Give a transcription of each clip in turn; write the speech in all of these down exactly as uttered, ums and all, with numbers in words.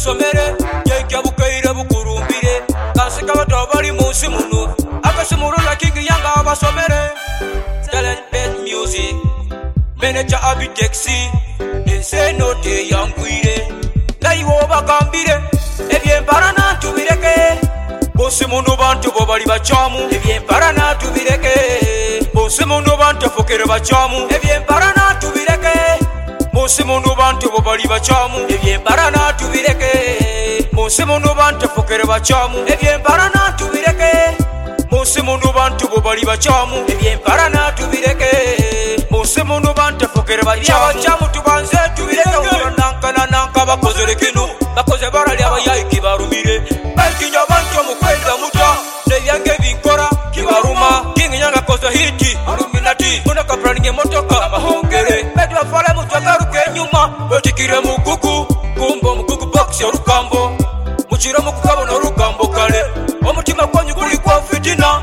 basomere yekya bukaire bukurumbire kasika bato bali munsi muno akasimuro na king yanga basomere talent best music manager abitexi ese note yangwire naiwo bagambire ebyemparana tubireke bose muno bantu bo bali bachamu ebyemparana tubireke bose muno bantu fokere bachamu ebyemparana tubireke bose muno bantu bo bali bachamu ebyemparana tubireke bose muno bantu fokere bachamu ebyemparana tubireke bose muno bantu bo bali bachamu ebyemparana tubireke bose muno bantu fokere bachamu tubanze tubireke nankana nanka bakozere kinu bakoze barali abayayi kibarumire bakinya bantu mukwenda muta nebyange binkora kibaruma kingi nyanga koza hiti aluminati muna kapraninge motoka mahongere bedwa fale mutagaruke nyuma batikire mukuku kumbo mukuku box ya rukambo muchira mukukabo na rukambo kale omutima kwanyu kuli kwa fitina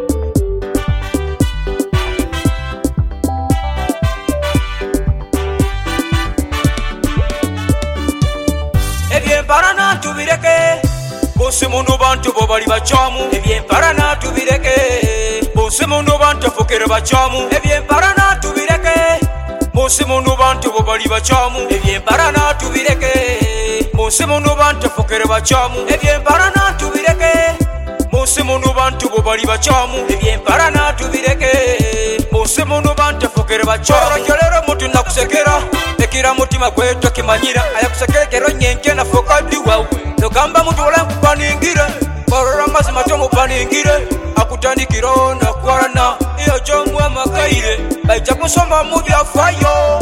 ebyemparana tubireke bose muno bantu bo bali bachamu ebyemparana tubireke bose muno bantu fokere bachamu ebyemparana tubireke bose muno bantu bo bali bachamu ebyemparana tubireke bose muno bantu fokere bachamu ebyemparana tubireke bose muno bantu bo bali bachamu ebyemparana tubireke bose muno bantu fokere bachamu kyolero mutu nakusekera ekira mutima kweto kimanyira ayakusekerekero nyenke na fokadi wawe nogamba mutu wala kupaningire korora mazima tomu paningire akutandikiro na kwarana iyo chomu amakaire baita kusomba mu byafayo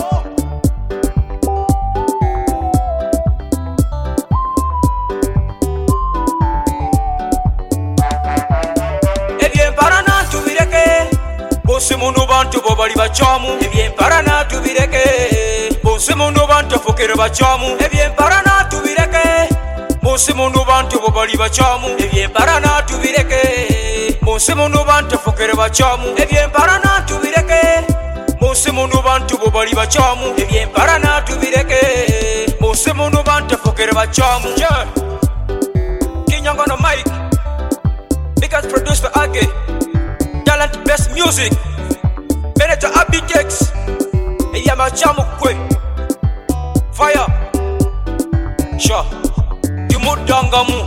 ebyemparana tubireke bose muno bantu bo bali bachamu ebyemparana tubireke bose muno bantu fokere bachamu ebyemparana tubireke bose muno bantu bo bali bachamu ebyemparana tubireke bose muno bantu fokere bachamu ebyemparana tubireke bose muno bantu bo bali bachamu ebyemparana tubireke bose muno bantu fokere bachamu Kinyanga no mic because produced by Age talent best music manager Abitex eyama chamu kwe fire sha timudangamu